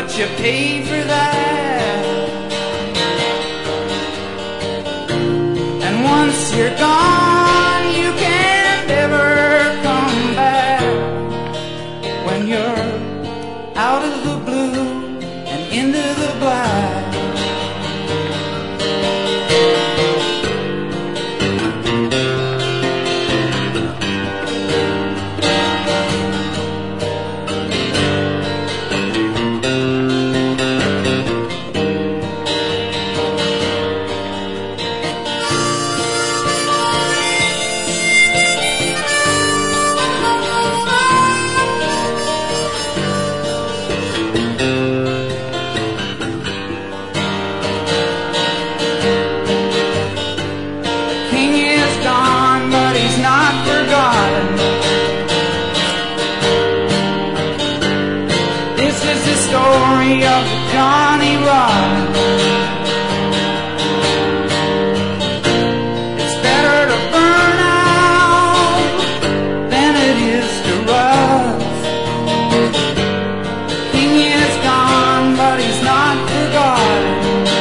but you pay for that. And once you're gone, you can't ever come back. When you're out of the blue and into the black. Story of Johnny Rotten. It's better to burn out than it is to rust. The king is gone, but he's not forgotten.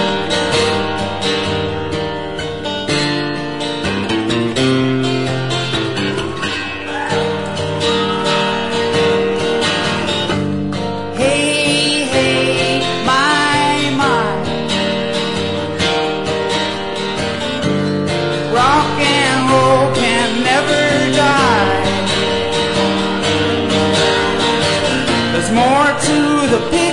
Rock and roll can never die. There's more to the picture